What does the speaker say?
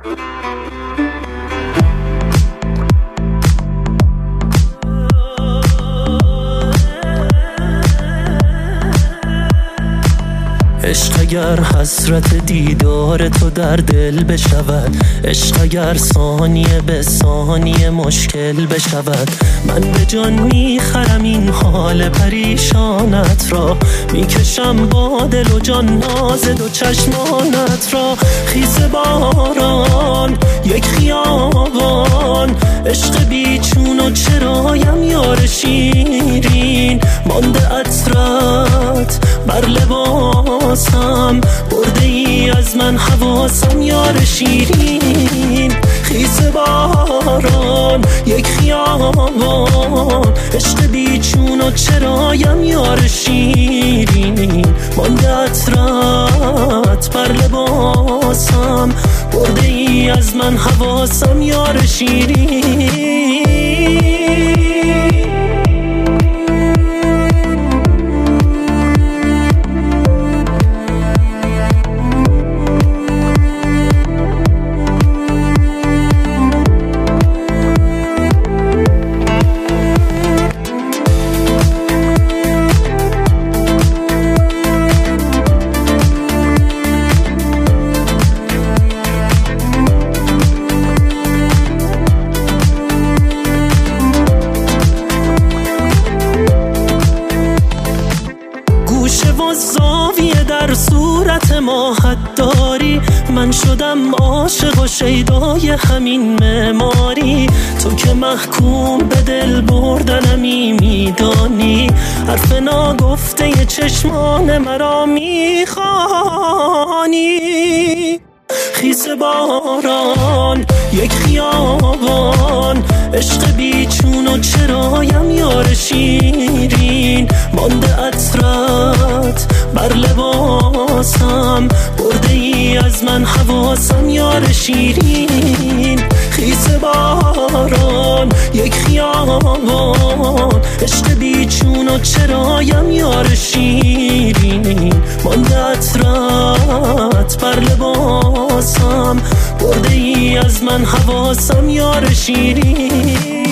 عشق اگر حسرت دیدار تو در دل بشود، عشق اگر ثانیه به ثانیه مشکل بشود، من به جان میخرم این حال پریشانت را، میکشم با دل و جان ناز دو چشمانت را. خیز باران یک خیابان، عشق بیچون و چرایم یار شیرین، مانده عطرت بر لباسم، برده ای از من حواسم یار شیرین. خیز باران یک خیابان، عشق بیچون و چرایم یار شیرین، مانده عطرت بر لباسم، برده ای از من حواسم یار شیرین. زاویه در صورت ما حد داری، من شدم عاشق و شیدای همین معماری. تو که محکوم به دل بردنمی میدانی، حرف ناگفته چشمان مرا میخوانی. خیز باران یک خیابان، عشق بیچون و چرایم یار شیرین، مانده عطرت بر لباسم، برده ای از من حواسم یار شیرین. خیز باران یک خیابان، عشق بیچون و چرایم یار شیرین، مانده عطرت بر لباسم، برده ای از من حواسم یار شیرین.